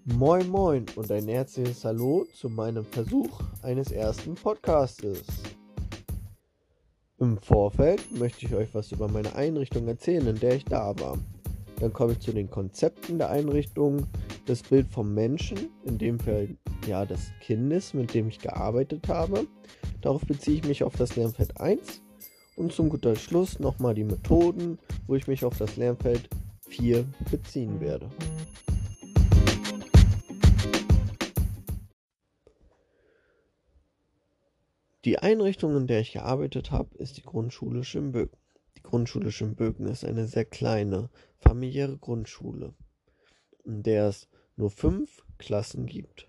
Moin Moin und ein herzliches Hallo zu meinem Versuch eines ersten Podcastes. Im Vorfeld möchte ich euch was über meine Einrichtung erzählen, in der ich da war. Dann komme ich zu den Konzepten der Einrichtung, das Bild vom Menschen, in dem Fall ja des Kindes, mit dem ich gearbeitet habe. Darauf beziehe ich mich auf das Lernfeld 1 und zum guter Schluss nochmal die Methoden, wo ich mich auf das Lernfeld 4 beziehen werde. Die Einrichtung, in der ich gearbeitet habe, ist die Grundschule Schönböken. Die Grundschule Schönböken ist eine sehr kleine, familiäre Grundschule, in der es nur 5 Klassen gibt.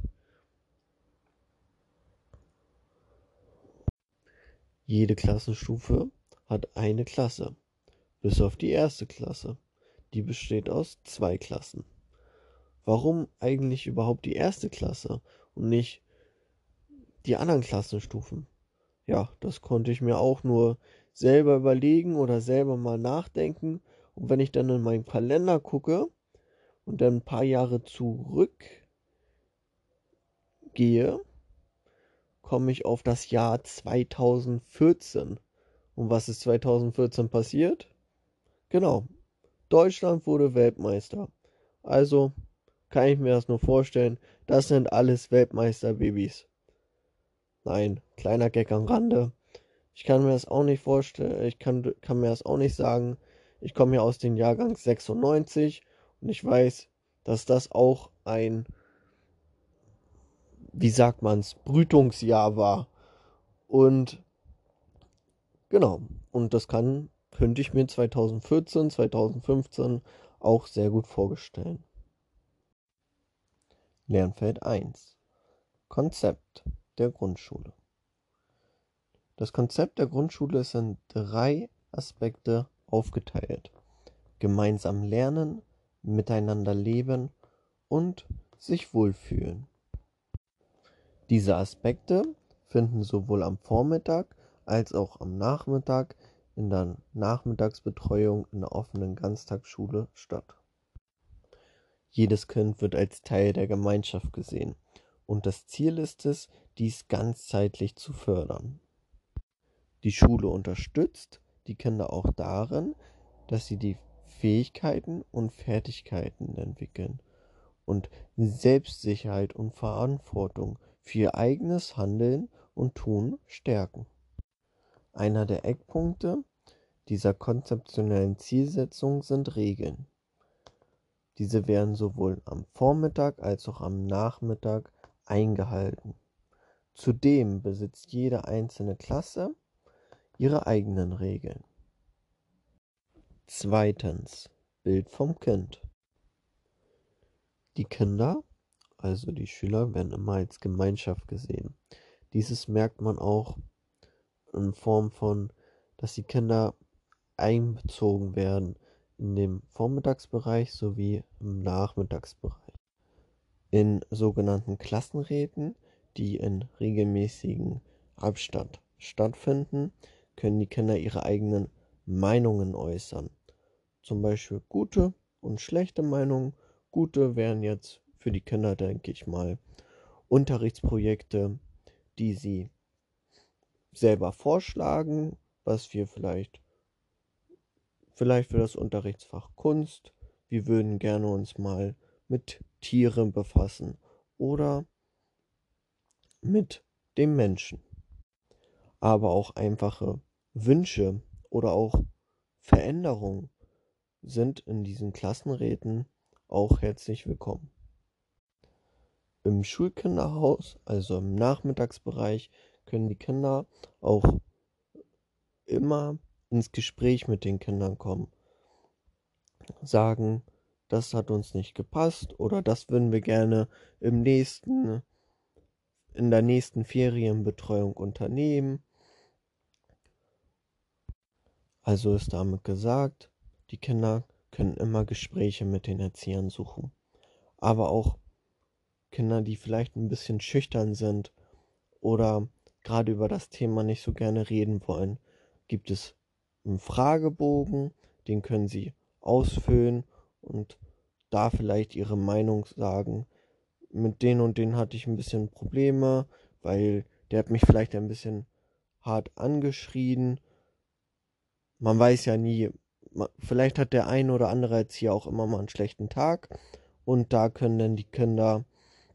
Jede Klassenstufe hat eine Klasse, bis auf die erste Klasse. Die besteht aus 2 Klassen. Warum eigentlich überhaupt die erste Klasse und nicht die anderen Klassenstufen? Ja, das konnte ich mir auch nur selber überlegen oder selber mal nachdenken. Und wenn ich dann in meinen Kalender gucke und dann ein paar Jahre zurückgehe, komme ich auf das Jahr 2014. Und was ist 2014 passiert? Genau, Deutschland wurde Weltmeister. Also kann ich mir das nur vorstellen, das sind alles Weltmeisterbabys. Nein, kleiner Gag am Rande. Ich kann mir das auch nicht vorstellen, ich kann mir das auch nicht sagen. Ich komme ja aus dem Jahrgang 96 und ich weiß, dass das auch ein, wie sagt man's, Brütungsjahr war. Und genau, und das könnte ich mir 2014, 2015 auch sehr gut vorstellen. Lernfeld 1. Konzept der Grundschule. Das Konzept der Grundschule ist in 3 Aspekte aufgeteilt: gemeinsam lernen, miteinander leben und sich wohlfühlen. Diese Aspekte finden sowohl am Vormittag als auch am Nachmittag in der Nachmittagsbetreuung in der offenen Ganztagsschule statt. Jedes Kind wird als Teil der Gemeinschaft gesehen und das Ziel ist es, dies ganzheitlich zu fördern. Die Schule unterstützt die Kinder auch darin, dass sie die Fähigkeiten und Fertigkeiten entwickeln und Selbstsicherheit und Verantwortung für ihr eigenes Handeln und Tun stärken. Einer der Eckpunkte dieser konzeptionellen Zielsetzung sind Regeln. Diese werden sowohl am Vormittag als auch am Nachmittag eingehalten. Zudem besitzt jede einzelne Klasse ihre eigenen Regeln. Zweitens, Bild vom Kind. Die Kinder, also die Schüler, werden immer als Gemeinschaft gesehen. Dieses merkt man auch in Form von, dass die Kinder einbezogen werden in dem Vormittagsbereich sowie im Nachmittagsbereich. In sogenannten Klassenräten, die in regelmäßigen Abstand stattfinden, können die Kinder ihre eigenen Meinungen äußern. Zum Beispiel gute und schlechte Meinungen. Gute wären jetzt für die Kinder, denke ich mal, Unterrichtsprojekte, die sie selber vorschlagen, was wir vielleicht für das Unterrichtsfach Kunst. Wir würden gerne uns mal mit Tieren befassen oder mit dem Menschen. Aber auch einfache Wünsche oder auch Veränderungen sind in diesen Klassenräten auch herzlich willkommen. Im Schulkinderhaus, also im Nachmittagsbereich, können die Kinder auch immer ins Gespräch mit den Kindern kommen. Sagen, das hat uns nicht gepasst oder das würden wir gerne in der nächsten Ferienbetreuung unternehmen. Also ist damit gesagt, die Kinder können immer Gespräche mit den Erziehern suchen. Aber auch Kinder, die vielleicht ein bisschen schüchtern sind oder gerade über das Thema nicht so gerne reden wollen, gibt es einen Fragebogen, den können sie ausfüllen und da vielleicht ihre Meinung sagen, mit denen und denen hatte ich ein bisschen Probleme, weil der hat mich vielleicht ein bisschen hart angeschrien. Man weiß ja nie, vielleicht hat der ein oder andere Erzieher auch immer mal einen schlechten Tag und da können dann die Kinder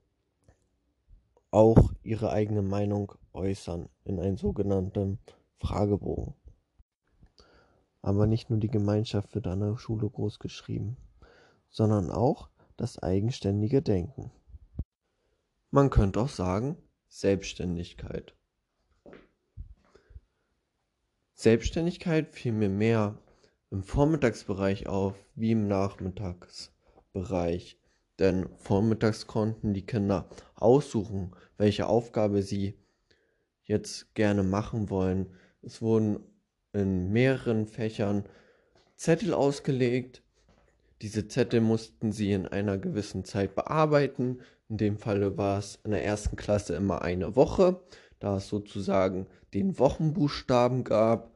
auch ihre eigene Meinung äußern in einem sogenannten Fragebogen. Aber nicht nur die Gemeinschaft wird an der Schule großgeschrieben, sondern auch das eigenständige Denken. Man könnte auch sagen, Selbstständigkeit. Selbstständigkeit fiel mir mehr im Vormittagsbereich auf wie im Nachmittagsbereich. Denn vormittags konnten die Kinder aussuchen, welche Aufgabe sie jetzt gerne machen wollen. Es wurden in mehreren Fächern Zettel ausgelegt. Diese Zettel mussten sie in einer gewissen Zeit bearbeiten. In dem Falle war es in der ersten Klasse immer eine Woche, da es sozusagen den Wochenbuchstaben gab.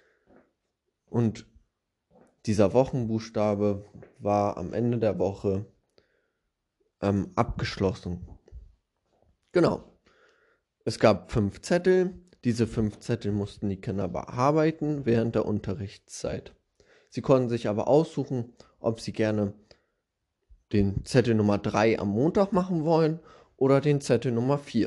Und dieser Wochenbuchstabe war am Ende der Woche abgeschlossen. Genau. Es gab 5 Zettel. Diese 5 Zettel mussten die Kinder bearbeiten während der Unterrichtszeit. Sie konnten sich aber aussuchen, ob sie gerne den Zettel Nummer 3 am Montag machen wollen oder den Zettel Nummer 4.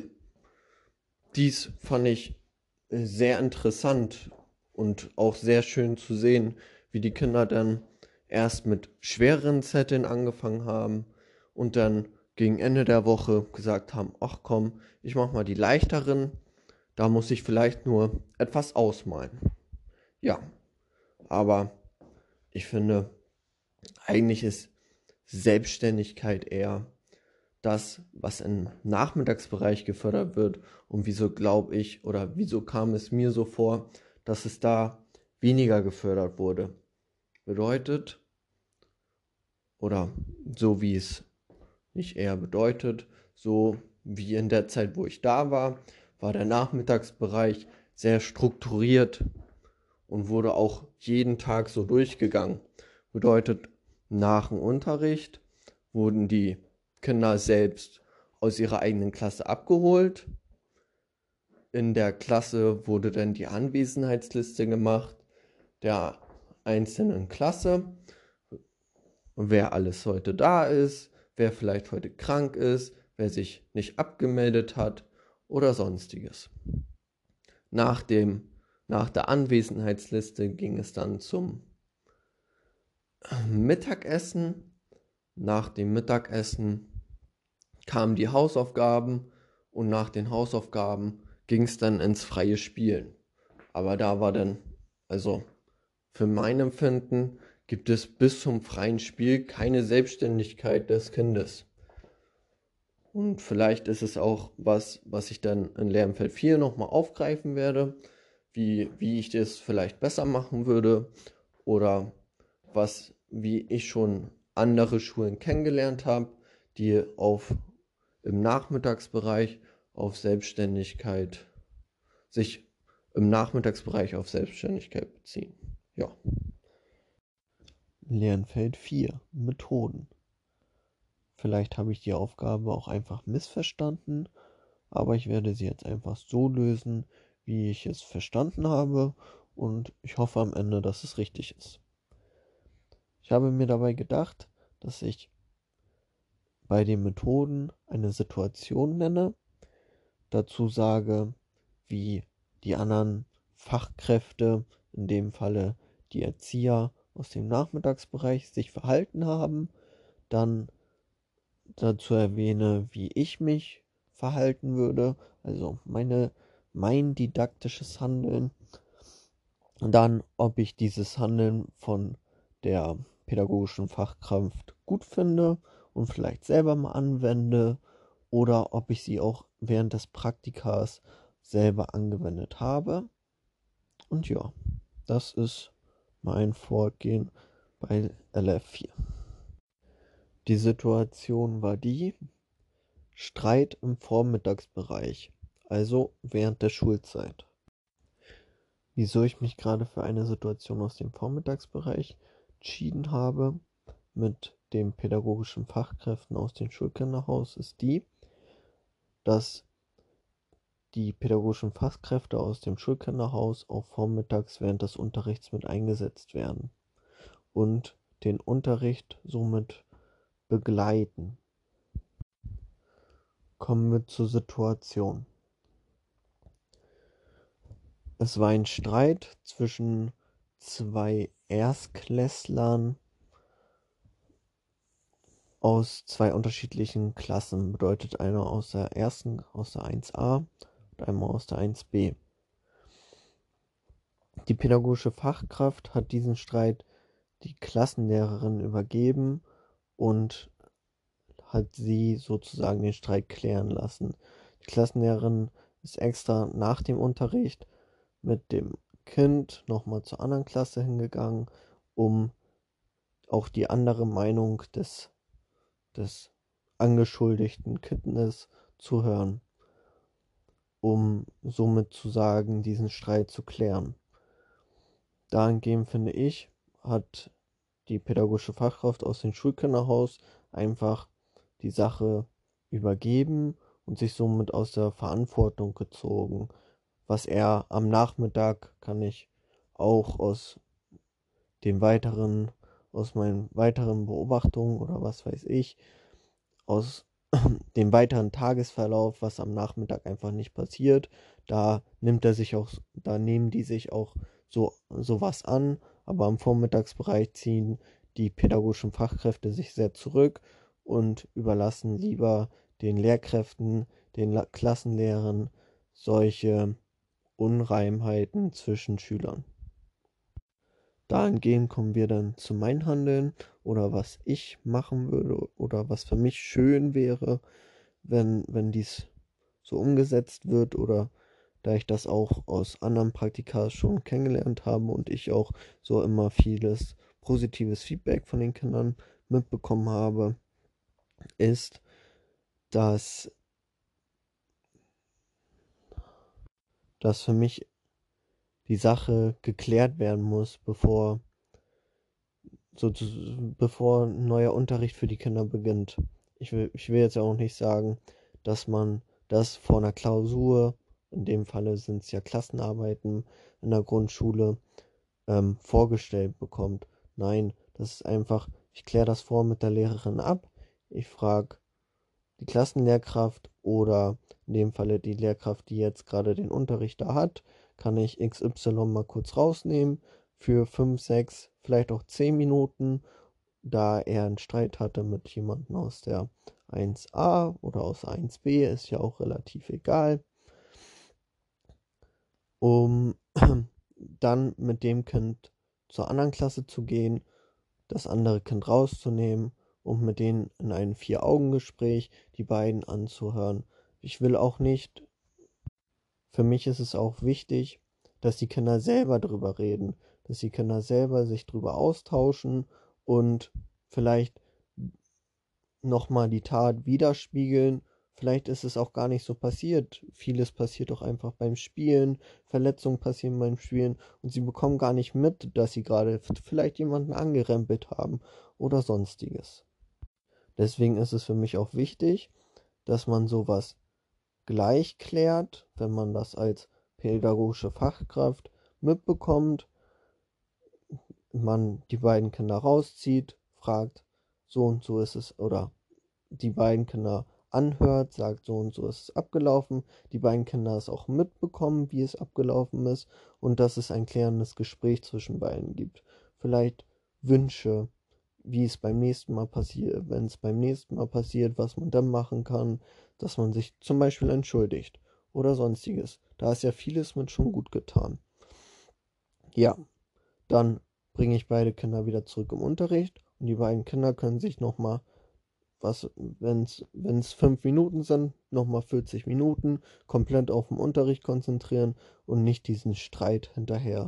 Dies fand ich sehr interessant und auch sehr schön zu sehen, wie die Kinder dann erst mit schwereren Zetteln angefangen haben und dann gegen Ende der Woche gesagt haben, ach komm, ich mach mal die leichteren, da muss ich vielleicht nur etwas ausmalen. Ja, aber ich finde, eigentlich ist Selbstständigkeit eher das, was im Nachmittagsbereich gefördert wird und wieso glaube ich oder wieso kam es mir so vor, dass es da weniger gefördert wurde. Bedeutet, oder so wie es nicht eher bedeutet, so wie in der Zeit, wo ich da war, war der Nachmittagsbereich sehr strukturiert und wurde auch jeden Tag so durchgegangen. Bedeutet, nach dem Unterricht wurden die Kinder selbst aus ihrer eigenen Klasse abgeholt. In der Klasse wurde dann die Anwesenheitsliste gemacht der einzelnen Klasse, wer alles heute da ist, wer vielleicht heute krank ist, wer sich nicht abgemeldet hat oder sonstiges. Nach der Anwesenheitsliste ging es dann zum Mittagessen. Nach dem Mittagessen kamen die Hausaufgaben und nach den Hausaufgaben ging es dann ins freie Spielen. Aber da war dann, also für mein Empfinden, gibt es bis zum freien Spiel keine Selbstständigkeit des Kindes. Und vielleicht ist es auch was ich dann in Lernfeld 4 nochmal aufgreifen werde, wie ich das vielleicht besser machen würde oder wie ich schon andere Schulen kennengelernt habe, die im Nachmittagsbereich auf Selbstständigkeit sich im Nachmittagsbereich auf Selbstständigkeit beziehen. Ja. Lernfeld 4 Methoden. Vielleicht habe ich die Aufgabe auch einfach missverstanden, aber ich werde sie jetzt einfach so lösen, wie ich es verstanden habe und ich hoffe am Ende, dass es richtig ist. Ich habe mir dabei gedacht, dass ich bei den Methoden eine Situation nenne, dazu sage, wie die anderen Fachkräfte, in dem Falle die Erzieher aus dem Nachmittagsbereich, sich verhalten haben, dann dazu erwähne, wie ich mich verhalten würde, also mein didaktisches Handeln, und dann, ob ich dieses Handeln von der pädagogischen Fachkraft gut finde und vielleicht selber mal anwende oder ob ich sie auch während des Praktikas selber angewendet habe. Und ja, das ist mein Vorgehen bei LF4. Die Situation war die: Streit im Vormittagsbereich, also während der Schulzeit. Wieso ich mich gerade für eine Situation aus dem Vormittagsbereich entschieden habe, mit den pädagogischen Fachkräften aus dem Schulkinderhaus ist die, dass die pädagogischen Fachkräfte aus dem Schulkinderhaus auch vormittags während des Unterrichts mit eingesetzt werden und den Unterricht somit begleiten. Kommen wir zur Situation. Es war ein Streit zwischen zwei Erstklässlern aus zwei unterschiedlichen Klassen. Bedeutet einer aus der 1a und einmal aus der 1b. Die pädagogische Fachkraft hat diesen Streit die Klassenlehrerin übergeben und hat sie sozusagen den Streit klären lassen. Die Klassenlehrerin ist extra nach dem Unterricht mit dem Kind nochmal zur anderen Klasse hingegangen, um auch die andere Meinung des angeschuldigten Kindes zu hören, um somit zu sagen, diesen Streit zu klären. Dahingehend finde ich, hat die pädagogische Fachkraft aus dem Schulkinderhaus einfach die Sache übergeben und sich somit aus der Verantwortung gezogen. Was er am Nachmittag, kann ich auch aus meinen weiteren Beobachtungen oder was weiß ich, aus dem weiteren Tagesverlauf, was am Nachmittag einfach nicht passiert, da nehmen die sich auch sowas an, aber am Vormittagsbereich ziehen die pädagogischen Fachkräfte sich sehr zurück und überlassen lieber den Lehrkräften, den Klassenlehrern solche Unreimheiten zwischen Schülern. Dahingehend kommen wir dann zu meinem Handeln oder was ich machen würde oder was für mich schön wäre, wenn dies so umgesetzt wird, oder da ich das auch aus anderen Praktika schon kennengelernt habe und ich auch so immer vieles positives Feedback von den Kindern mitbekommen habe, ist, dass für mich die Sache geklärt werden muss, bevor ein neuer Unterricht für die Kinder beginnt. Ich will jetzt auch nicht sagen, dass man das vor einer Klausur, in dem Falle sind es ja Klassenarbeiten in der Grundschule, vorgestellt bekommt. Nein, das ist einfach, ich kläre das vor mit der Lehrerin ab. Ich frage die Klassenlehrkraft oder in dem Falle die Lehrkraft, die jetzt gerade den Unterricht da hat, kann ich XY mal kurz rausnehmen für 5, 6, vielleicht auch 10 Minuten, da er einen Streit hatte mit jemandem aus der 1a oder aus der 1b, ist ja auch relativ egal, um dann mit dem Kind zur anderen Klasse zu gehen, das andere Kind rauszunehmen und mit denen in ein 4-Augen-Gespräch die beiden anzuhören. Für mich ist es auch wichtig, dass die Kinder selber drüber reden, dass die Kinder selber sich drüber austauschen und vielleicht nochmal die Tat widerspiegeln. Vielleicht ist es auch gar nicht so passiert. Vieles passiert doch einfach beim Spielen. Verletzungen passieren beim Spielen und sie bekommen gar nicht mit, dass sie gerade vielleicht jemanden angerempelt haben oder sonstiges. Deswegen ist es für mich auch wichtig, dass man sowas gleich klärt, wenn man das als pädagogische Fachkraft mitbekommt, man die beiden Kinder rauszieht, fragt, so und so ist es, oder die beiden Kinder anhört, sagt, so und so ist es abgelaufen, die beiden Kinder es auch mitbekommen, wie es abgelaufen ist und dass es ein klärendes Gespräch zwischen beiden gibt. Vielleicht Wünsche, wie es beim nächsten Mal passiert, wenn es beim nächsten Mal passiert, was man dann machen kann, dass man sich zum Beispiel entschuldigt oder sonstiges. Da ist ja vieles mit schon gut getan. Ja, dann bringe ich beide Kinder wieder zurück im Unterricht und die beiden Kinder können sich nochmal, wenn es 5 Minuten sind, nochmal 40 Minuten komplett auf den Unterricht konzentrieren und nicht diesen Streit hinterher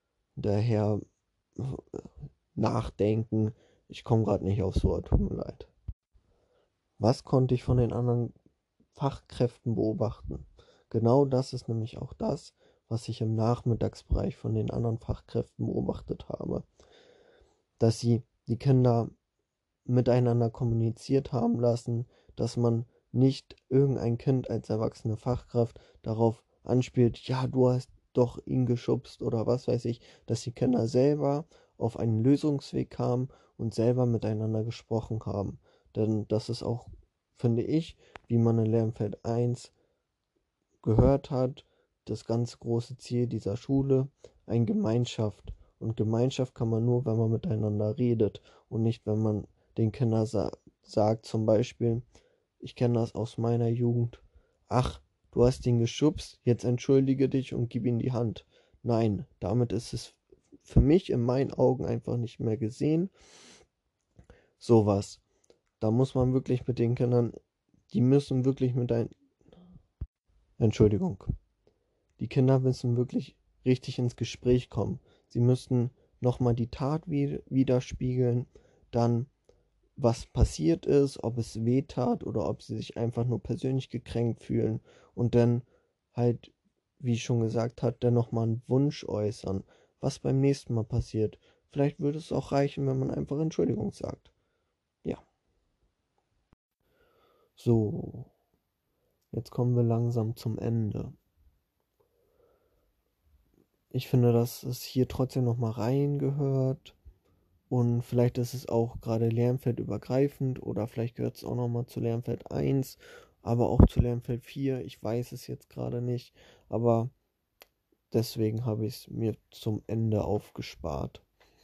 nachdenken. Ich komme gerade nicht aufs Wort, tut mir leid. Was konnte ich von den anderen Fachkräften beobachten? Genau das ist nämlich auch das, was ich im Nachmittagsbereich von den anderen Fachkräften beobachtet habe. Dass sie die Kinder miteinander kommuniziert haben lassen, dass man nicht irgendein Kind als erwachsene Fachkraft darauf anspielt, ja, du hast doch ihn geschubst oder was weiß ich, dass die Kinder selber auf einen Lösungsweg kamen und selber miteinander gesprochen haben. Denn das ist auch, finde ich, wie man in Lernfeld 1 gehört hat, das ganz große Ziel dieser Schule, eine Gemeinschaft. Und Gemeinschaft kann man nur, wenn man miteinander redet und nicht, wenn man den Kindern sagt, zum Beispiel, ich kenne das aus meiner Jugend, ach, du hast ihn geschubst, jetzt entschuldige dich und gib ihm die Hand. Nein, damit ist es für mich in meinen Augen einfach nicht mehr gesehen. Sowas. Da muss man wirklich mit den Kindern, die müssen wirklich mit ein, Entschuldigung, die Kinder müssen wirklich richtig ins Gespräch kommen. Sie müssten nochmal die Tat widerspiegeln, dann was passiert ist, ob es weh tat oder ob sie sich einfach nur persönlich gekränkt fühlen und dann halt, wie ich schon gesagt habe, dann nochmal einen Wunsch äußern, was beim nächsten Mal passiert. Vielleicht würde es auch reichen, wenn man einfach Entschuldigung sagt. Ja. So, jetzt kommen wir langsam zum Ende. Ich finde, dass es hier trotzdem nochmal reingehört. Und vielleicht ist es auch gerade lernfeldübergreifend oder vielleicht gehört es auch nochmal zu Lernfeld 1, aber auch zu Lernfeld 4. Ich weiß es jetzt gerade nicht, aber deswegen habe ich es mir zum Ende aufgespart.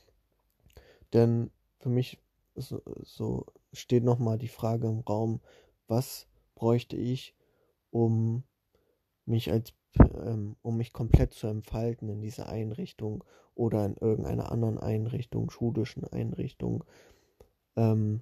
Denn für mich so steht nochmal die Frage im Raum, was bräuchte ich, um mich um mich komplett zu entfalten in dieser Einrichtung oder in irgendeiner anderen Einrichtung, schulischen Einrichtung, um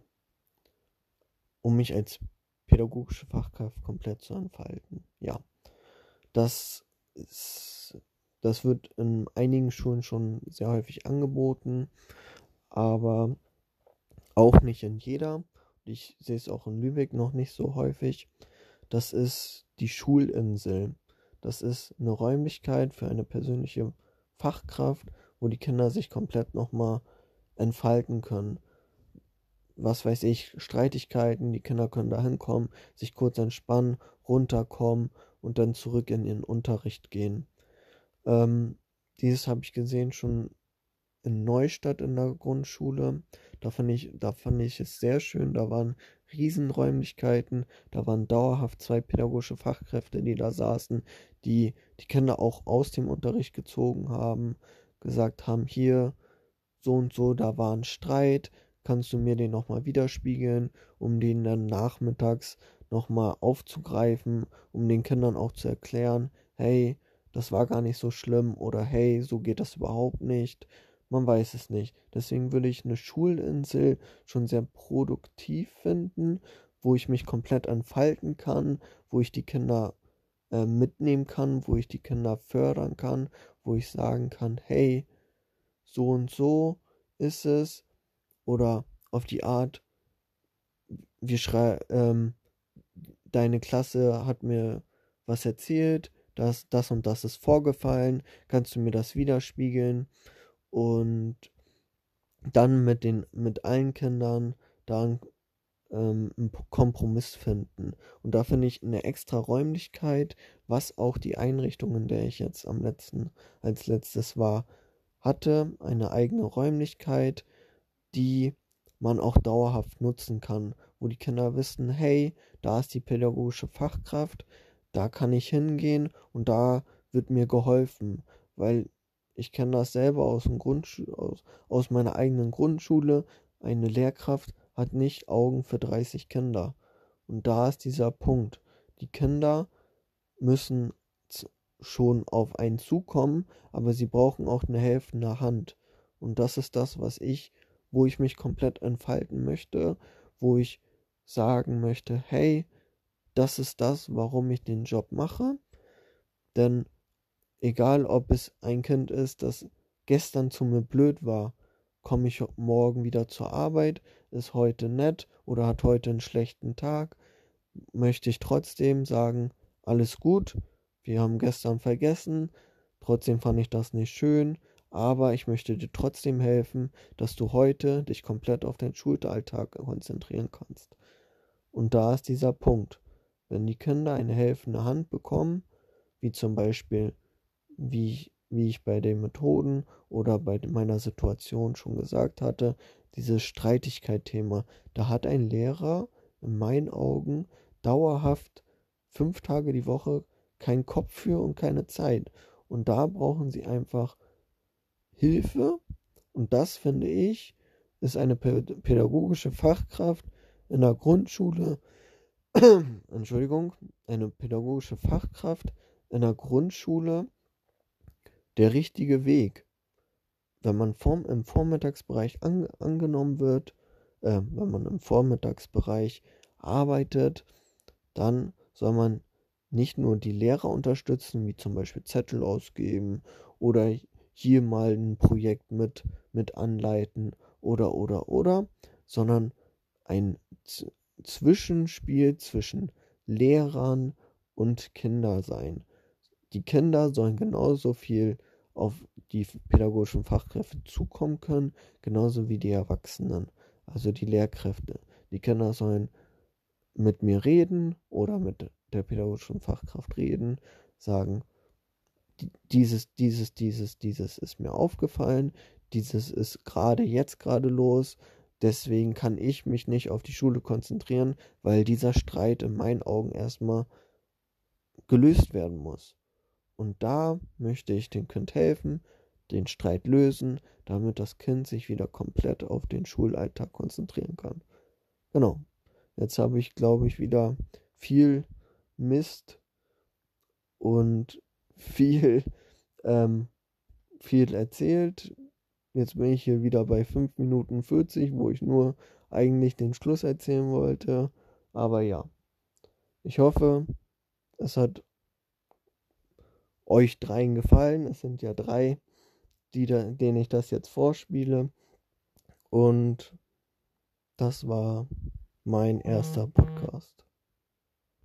mich als pädagogische Fachkraft komplett zu entfalten. Ja, das ist, das wird in einigen Schulen schon sehr häufig angeboten, aber auch nicht in jeder. Ich sehe es auch in Lübeck noch nicht so häufig. Das ist die Schulinsel. Das ist eine Räumlichkeit für eine persönliche Fachkraft, wo die Kinder sich komplett nochmal entfalten können. Was weiß ich, Streitigkeiten, die Kinder können da hinkommen, sich kurz entspannen, runterkommen und dann zurück in ihren Unterricht gehen. Dieses habe ich gesehen schon in Neustadt in der Grundschule. Da fand ich es sehr schön. Da waren Riesenräumlichkeiten. Da waren dauerhaft 2 pädagogische Fachkräfte, die da saßen, die die Kinder auch aus dem Unterricht gezogen haben, gesagt haben, hier, so und so, da war ein Streit, kannst du mir den nochmal widerspiegeln, um den dann nachmittags nochmal aufzugreifen, um den Kindern auch zu erklären, hey, das war gar nicht so schlimm oder hey, so geht das überhaupt nicht. Man weiß es nicht. Deswegen würde ich eine Schulinsel schon sehr produktiv finden, wo ich mich komplett entfalten kann, wo ich die Kinder mitnehmen kann, wo ich die Kinder fördern kann, wo ich sagen kann, hey, so und so ist es. Oder auf die Art, deine Klasse hat mir was erzählt, das und das ist vorgefallen, kannst du mir das widerspiegeln? Und dann mit allen Kindern da einen Kompromiss finden. Und da finde ich eine extra Räumlichkeit, was auch die Einrichtung, in der ich jetzt als letztes war, hatte, eine eigene Räumlichkeit, die man auch dauerhaft nutzen kann, wo die Kinder wissen, hey, da ist die pädagogische Fachkraft, da kann ich hingehen und da wird mir geholfen, weil ich kenne das selber aus meiner eigenen Grundschule. Eine Lehrkraft hat nicht Augen für 30 Kinder. Und da ist dieser Punkt. Die Kinder müssen schon auf einen zukommen, aber sie brauchen auch eine helfende Hand. Und das ist das, wo ich mich komplett entfalten möchte, wo ich sagen möchte, hey, das ist das, warum ich den Job mache. Denn egal, ob es ein Kind ist, das gestern zu mir blöd war, komme ich morgen wieder zur Arbeit, ist heute nett oder hat heute einen schlechten Tag, möchte ich trotzdem sagen, alles gut, wir haben gestern vergessen, trotzdem fand ich das nicht schön, aber ich möchte dir trotzdem helfen, dass du heute dich komplett auf deinen Schulalltag konzentrieren kannst. Und da ist dieser Punkt. Wenn die Kinder eine helfende Hand bekommen, wie zum Beispiel, wie ich bei den Methoden oder bei meiner Situation schon gesagt hatte, dieses Streitigkeit-Thema, da hat ein Lehrer in meinen Augen dauerhaft 5 Tage die Woche keinen Kopf für und keine Zeit. Und da brauchen sie einfach Hilfe. Und das, finde ich, ist eine pädagogische Fachkraft in der Grundschule, Entschuldigung, eine pädagogische Fachkraft in der Grundschule der richtige Weg. Wenn man im Vormittagsbereich angenommen wird, wenn man im Vormittagsbereich arbeitet, dann soll man nicht nur die Lehrer unterstützen, wie zum Beispiel Zettel ausgeben oder hier mal ein Projekt mit anleiten oder, sondern ein Zwischenspiel zwischen Lehrern und Kinder sein. Die Kinder sollen genauso viel auf die pädagogischen Fachkräfte zukommen können, genauso wie die Erwachsenen, also die Lehrkräfte. Die Kinder sollen mit mir reden oder mit der pädagogischen Fachkraft reden, sagen, dieses ist mir aufgefallen, dieses ist jetzt gerade los, deswegen kann ich mich nicht auf die Schule konzentrieren, weil dieser Streit in meinen Augen erstmal gelöst werden muss. Und da möchte ich dem Kind helfen, den Streit lösen, damit das Kind sich wieder komplett auf den Schulalltag konzentrieren kann. Genau. Jetzt habe ich, glaube ich, wieder viel Mist und ähm, viel erzählt. Jetzt bin ich hier wieder bei 5 Minuten 40, wo ich nur eigentlich den Schluss erzählen wollte. Aber ja, ich hoffe, es hat euch dreien gefallen. Es sind ja 3, denen ich das jetzt vorspiele. Und das war mein erster Podcast.